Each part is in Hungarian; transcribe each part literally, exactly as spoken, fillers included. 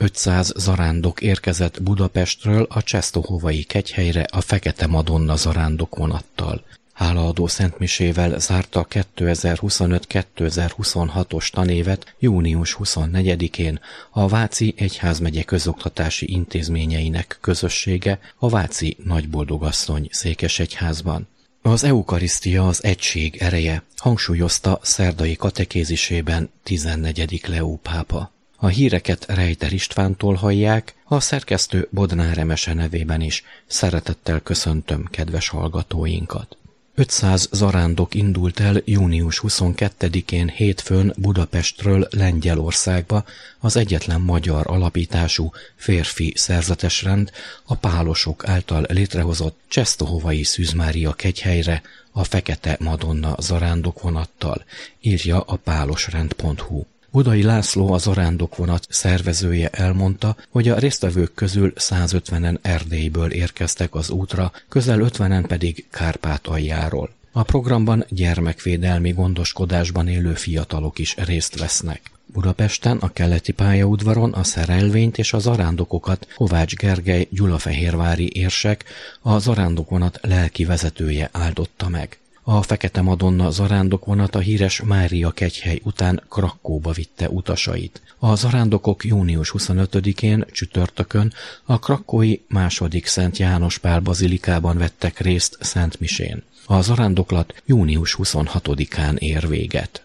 ötszáz zarándok érkezett Budapestről a Czestohovai kegyhelyre a Fekete Madonna zarándokvonattal. Hálaadó szentmisével zárta kétezer-huszonöt kétezer-huszonhatos tanévet június huszonnegyedikén a Váci Egyházmegye közoktatási intézményeinek közössége a Váci Nagyboldogasszony székesegyházban. Az eukarisztia az egység ereje, hangsúlyozta szerdai katekézisében tizennegyedik Leó pápa. A híreket Rejter Istvántól hallják, a szerkesztő Bodnár Emese nevében is szeretettel köszöntöm kedves hallgatóinkat. ötszáz zarándok indult el június huszonkettedikén hétfőn Budapestről Lengyelországba az egyetlen magyar alapítású férfi szerzetesrend a pálosok által létrehozott Czestohovai Szűz Mária kegyhelyre a Fekete Madonna zarándokvonattal, írja a pálosrend pont hu. Budai László, a zarándokvonat szervezője elmondta, hogy a résztvevők közül százötvenen Erdélyből érkeztek az útra, közel ötvenen pedig Kárpátaljáról. A programban gyermekvédelmi gondoskodásban élő fiatalok is részt vesznek. Budapesten a keleti pályaudvaron a szerelvényt és a zarándokokat Kovács Gergely gyulafehérvári érsek, a zarándokvonat lelki vezetője áldotta meg. A Fekete Madonna zarándokvonat a híres Mária kegyhely után Krakkóba vitte utasait. A zarándokok június huszonötödikén csütörtökön a krakkói második Szent János Pál bazilikában vettek részt szentmisén. A zarándoklat június huszonhatodikán ér véget.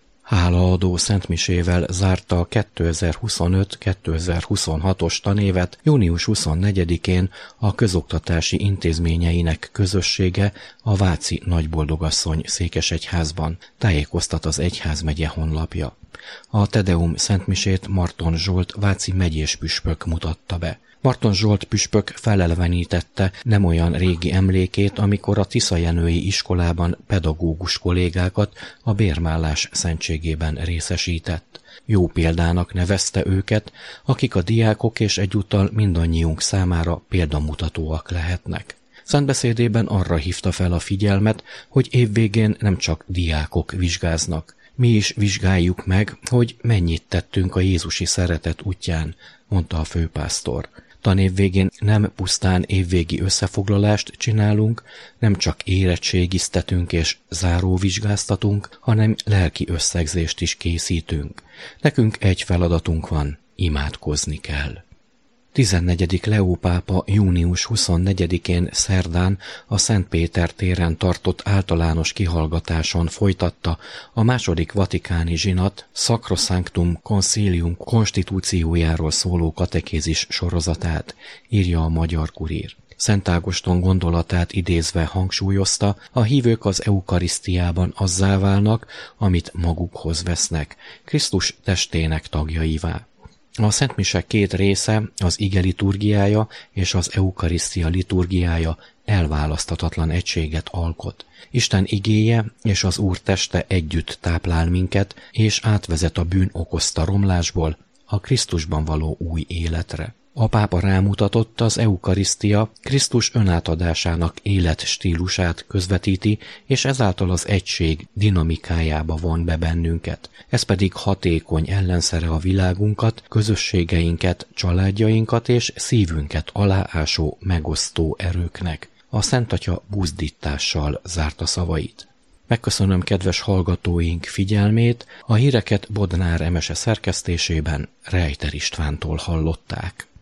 Hálaadó szentmisével zárta a kétezer-huszonöt kétezer-huszonhatos tanévet június huszonnegyedikén a közoktatási intézményeinek közössége a Váci Nagyboldogasszony székesegyházban, tájékoztat az egyházmegye honlapja. A Tedeum szentmisét Marton Zsolt váci megyés püspök mutatta be. Marton Zsolt püspök felelevenítette nem olyan régi emlékét, amikor a Tiszajenői iskolában pedagógus kollégákat a bérmállás szentségében részesített. Jó példának nevezte őket, akik a diákok és egyúttal mindannyiunk számára példamutatóak lehetnek. Szentbeszédében arra hívta fel a figyelmet, hogy évvégén nem csak diákok vizsgáznak. Mi is vizsgáljuk meg, hogy mennyit tettünk a jézusi szeretet útján, mondta a főpásztor. Tanév végén nem pusztán évvégi összefoglalást csinálunk, nem csak érettségiztetünk és záróvizsgáztatunk, hanem lelki összegzést is készítünk. Nekünk egy feladatunk van, imádkozni kell. tizennegyedik Leó pápa június huszonnegyedikén szerdán a Szent Péter téren tartott általános kihallgatáson folytatta a második vatikáni zsinat Sacrosanctum Concilium konstitúciójáról szóló katekézis sorozatát, írja a Magyar Kurír. Szent Ágoston gondolatát idézve hangsúlyozta, a hívők az eukarisztiában azzá válnak, amit magukhoz vesznek, Krisztus testének tagjaivá. A szentmise két része, az ige liturgiája és az eukarisztia liturgiája elválaszthatatlan egységet alkot. Isten igéje és az Úr teste együtt táplál minket, és átvezet a bűn okozta romlásból a Krisztusban való új életre. A pápa rámutatott, az eukarisztia Krisztus önátadásának életstílusát közvetíti, és ezáltal az egység dinamikájába von be bennünket. Ez pedig hatékony ellenszere a világunkat, közösségeinket, családjainkat és szívünket aláásó, megosztó erőknek. A Szent Atya buzdítással zárta szavait. Megköszönöm kedves hallgatóink figyelmét, a híreket Bodnár Emese szerkesztésében Rejter Istvántól hallották.